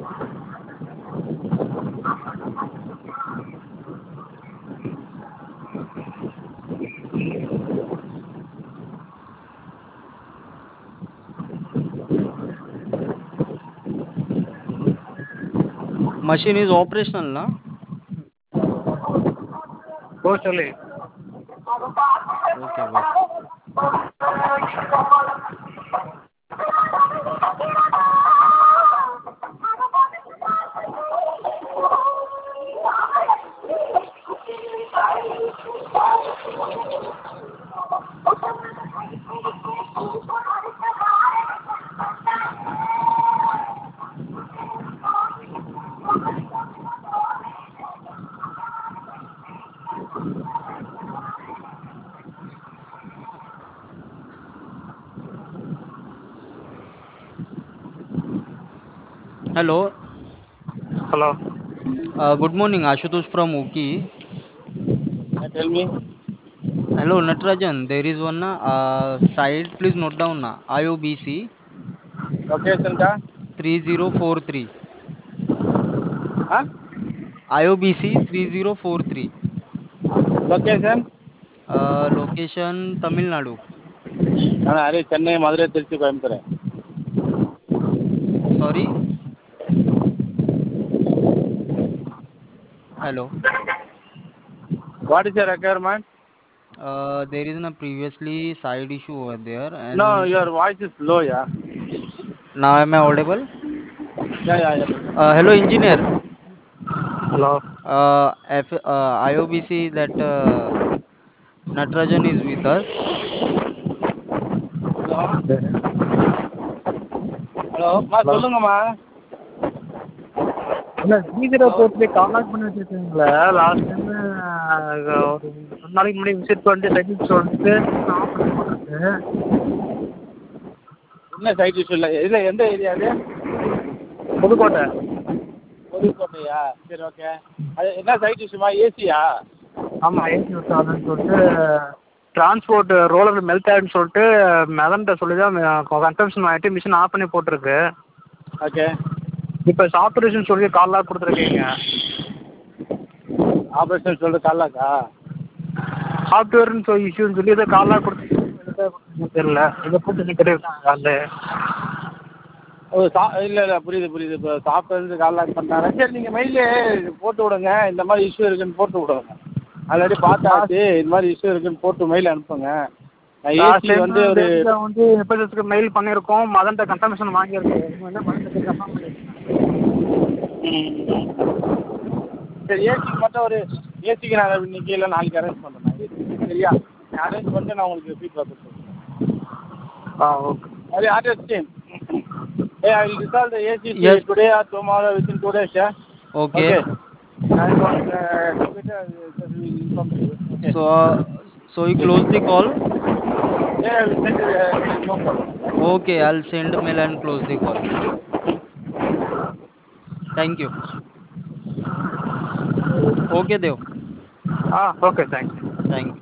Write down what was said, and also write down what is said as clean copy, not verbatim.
Machine is operational, na? Totally. Okay, wait. Hello. Hello. Good morning, Ashutosh from Uki. Tell me. Hello, Natarajan. There is one site. Please note down na. IOBC Location का? 3043. हाँ? IOBC 3043. Location? Location Tamil Nadu. अरे चेन्नई मदुरै तिरुची कोयम्बतूर है. Sorry. Hello. What is your requirement? There is a previously side issue over there, No, and your voice is low, yeah. now am I audible? Yeah. Hello, engineer. Hello. IOBC that Natarajan is with us. Hello அம்மா Hello. சொல்லுங்கம்மா. இல்லை ஸ்பீக்கரை போட்டு contact பண்ணி வச்சுருக்கீங்களே last time ஒரு 2 நாளைக்கு முன்னாடி visit பண்ணிட்டு டெக்னிக் சொல்லிட்டு ஆஃப் பண்ணி போட்டிருக்கு. என்ன சைட் இஷ்யூ இல்லை, இல்லை எந்த ஏரியா அது? புதுக்கோட்டை. புதுக்கோட்டையா? சரி ஓகே. அது என்ன சைட் இஷ்யூமா? ஏசியா? ஆமாம் ஏசி ஒர்க் ஆகுதுன்னு சொல்லிட்டு டிரான்ஸ்போர்ட் ரோலர் மெல்ட் ஆகிடுன்னு சொல்லிட்டு மெதன்ட்ட சொல்லி தான் கன்ஃபர்மேஷன் ஆகிட்டு மிஷின் ஆஃப் பண்ணி போட்டிருக்கு. ஓகே. இப்போ சாஃப்ட்வேர்ஸ்னு சொல்லி கால்லாம் கொடுத்துருக்கீங்க. ஆப்ரேஷன் சொல்லிட்டு காலாக்கா? சாஃப்ட்வேர்னு சொல்லி இஷ்யூன்னு சொல்லி இதை கால்லாம் கொடுத்துருக்கீங்க தெரியல. இதை போட்டு நிற்கிறேன் காலில். ஓ இல்லை புரியுது. இப்போ சாஃப்ட்வேர் கால் லாக் பண்ணாங்க. சரி நீங்கள் மெயிலே போட்டு விடுங்க, இந்த மாதிரி இஷ்யூ இருக்குன்னு போட்டு விடுங்க. ஆல்ரெடி பார்த்தாச்சு, இந்த மாதிரி இஷ்யூ இருக்குன்னு போட்டு மெயில் அனுப்புங்க. ஏசி வந்து ஒரு வந்து எஃப்எஸ்எஸ்க்கு மெயில் பண்ணியிருக்கோம், மதன்ட்ட கன்ஃபர்மேஷன் வாங்கியிருக்கோம். மதன்ட்ட கன்ஃபார்ம் பண்ணியிருக்கேன். சரி ஏசிக்கு மட்டும் ஒரு ஏசிக்கு நான் இன்னைக்கு இல்லை நாளைக்கு அரேஞ்ச் பண்ணுறேன். ஏசி சரியா? நான் அரேஞ்ச் பண்ணிட்டு நான் உங்களுக்கு ஃபீட்பேக் கொடுத்துருவேன். ஓகே. அது order scheme. Hey, I will resolve the AC today or tomorrow within 2 days, yeah? Okay. I want inform you. Okay. So you close the call. Yeah, I will send you no problem. Okay, I'll send mail and close the call. Thank you. Okay, Dev. Okay, thanks. Thank you.